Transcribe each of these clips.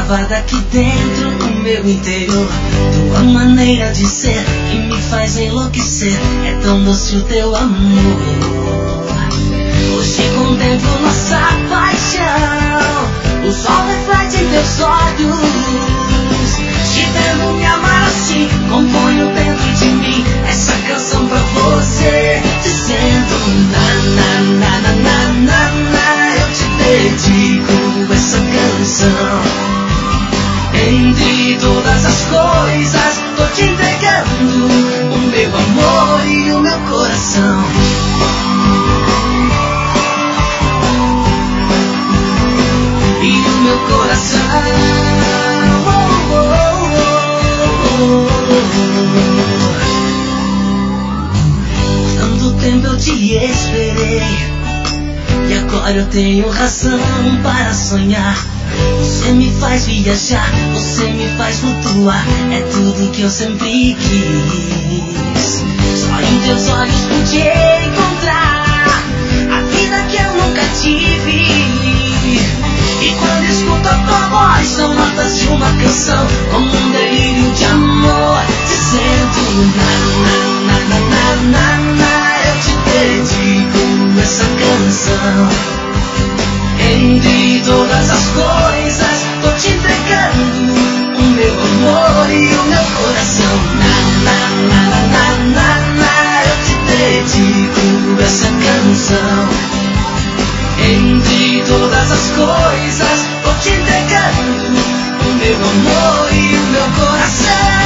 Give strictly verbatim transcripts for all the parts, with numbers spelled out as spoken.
gravada aqui dentro do meu interior. Tua maneira de ser que me faz enlouquecer. É tão doce o teu amor. Hoje contemplo nossa paixão. O sol reflete em teus olhos. Te vendo me amar assim, componho dentro de mim essa canção pra você, dizendo na na na na na na na. Eu te dedico essa canção. Entre todas as coisas, tô te entregando o meu amor e o meu coração. E o meu coração. Oh, oh, oh, oh. Tanto tempo eu te esperei, e agora eu tenho razão para sonhar. Você me faz viajar, você me faz flutuar. É tudo que eu sempre quis. Só em teus olhos pude encontrar a vida que eu nunca tive. E quando escuto a tua voz, são notas de uma canção, como um delírio de amor, dizendo na na na na na na. Eu te dedico essa canção. Entre todas as coisas, tô te entregando o meu amor e o meu coração. Na na na na na na na. Eu te dedico essa canção. Entre todas as coisas, tô te entregando o meu amor e o meu coração.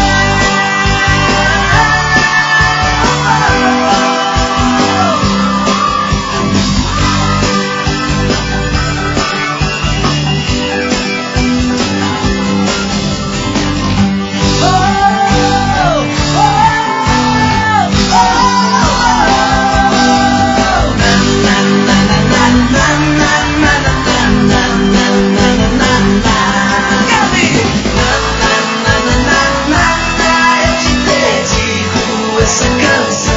Essa canção.